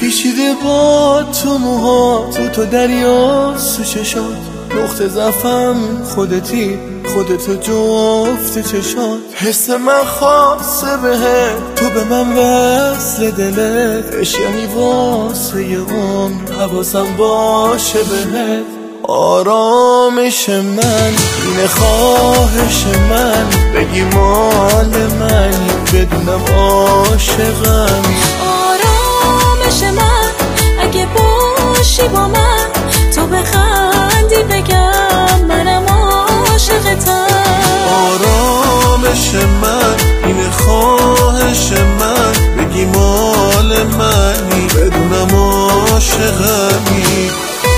پیچیده با تو موها تو دریا تو چشات، نقطه ضعفم خودتی، خودتو جفت چشات. حس من خاصه بهت، تو به من وصل دلت، عشق یعنی واسه عمر حواسم باشه بهت. آرامش من اینه، خواهش من بگی مال منی، بدونم عاشقمی. آرامش من اگه باشی با من، تو بخندی بگم منم عاشقتم. آرامش من اینه، خواهش من بگی مال منی، بدونم عاشقمی.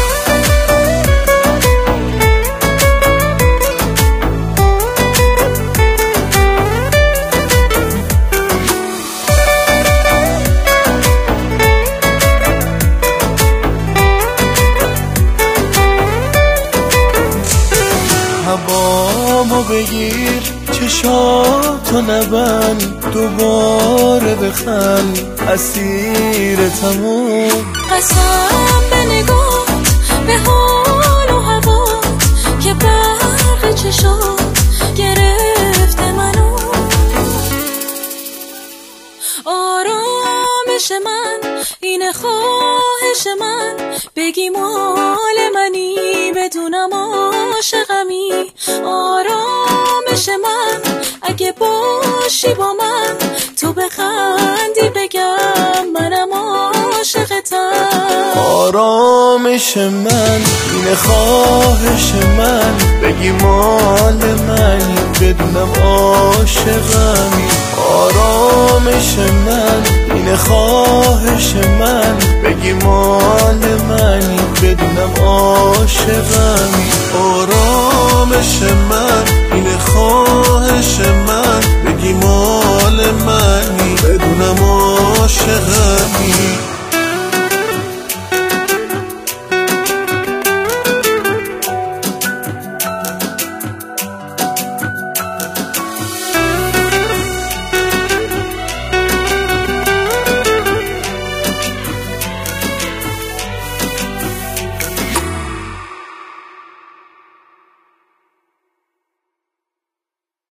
هوامو بگیر، چشاتو نبند، دوباره بخند، اسیرتمون. قسم به نگات، به حال و هوات، که برق چشات گرفته منو. آرامش من اینه، خواهش من بگی مال منی، بدونم عاشقمی. آرامش من اگه باشی با من، تو بخندی بگم منم عاشقتم. آرامش من اینه، خواهش من بگی مال منی، بدونم عاشقمی. آرامش من اینه، خواهش من بگی مال منی، بدونم عاشقمی. آرامش من اینه، خواهش من بگی مال منی، بدونم عاشقمی.